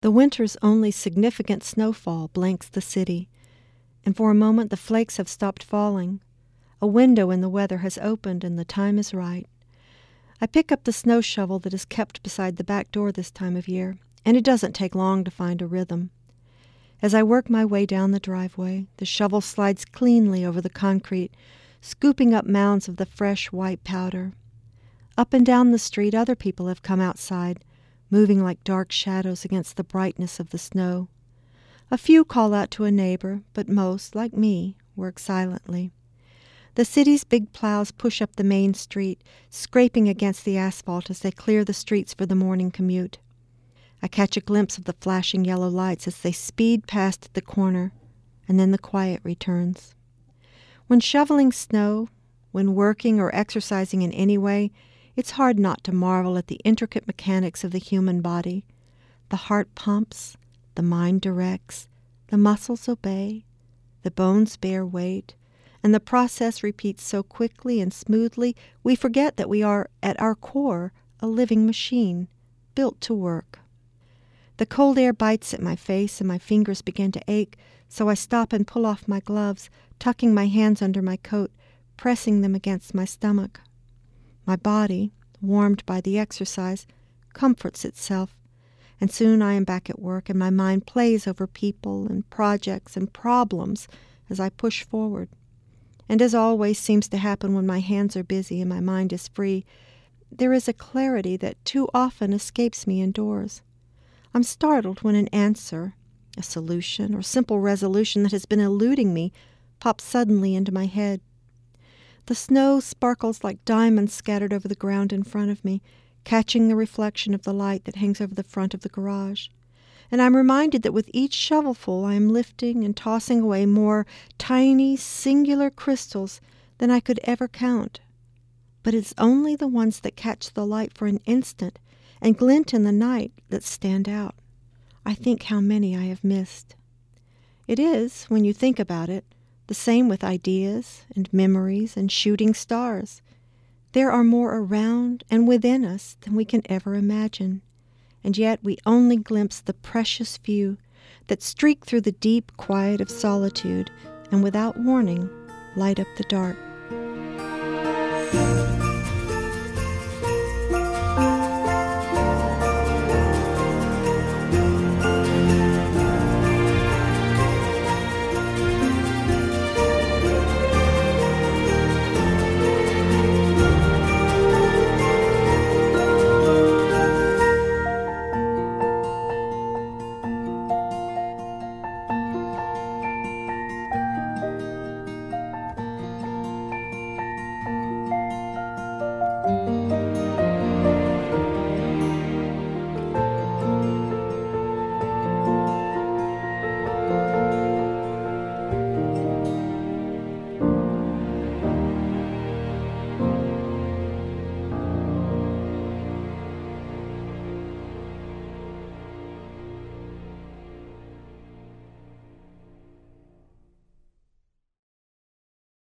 The winter's only significant snowfall blanks the city, and for a moment the flakes have stopped falling. A window in the weather has opened, and the time is right. I pick up the snow shovel that is kept beside the back door this time of year, and it doesn't take long to find a rhythm. As I work my way down the driveway, the shovel slides cleanly over the concrete, scooping up mounds of the fresh white powder. Up and down the street, other people have come outside, moving like dark shadows against the brightness of the snow. A few call out to a neighbor, but most, like me, work silently. The city's big plows push up the main street, scraping against the asphalt as they clear the streets for the morning commute. I catch a glimpse of the flashing yellow lights as they speed past the corner, and then the quiet returns. When shoveling snow, when working or exercising in any way, it's hard not to marvel at the intricate mechanics of the human body. The heart pumps, the mind directs, the muscles obey, the bones bear weight, and the process repeats so quickly and smoothly we forget that we are, at our core, a living machine, built to work. The cold air bites at my face and my fingers begin to ache, so I stop and pull off my gloves, tucking my hands under my coat, pressing them against my stomach. My body, warmed by the exercise, comforts itself, and soon I am back at work, and my mind plays over people and projects and problems as I push forward. And as always seems to happen when my hands are busy and my mind is free, there is a clarity that too often escapes me indoors. I'm startled when an answer, a solution, or simple resolution that has been eluding me pops suddenly into my head. The snow sparkles like diamonds scattered over the ground in front of me, catching the reflection of the light that hangs over the front of the garage. And I'm reminded that with each shovelful I am lifting and tossing away more tiny, singular crystals than I could ever count. But it's only the ones that catch the light for an instant and glint in the night that stand out. I think how many I have missed. It is, when you think about it, the same with ideas and memories and shooting stars. There are more around and within us than we can ever imagine, and yet we only glimpse the precious few that streak through the deep quiet of solitude and without warning light up the dark.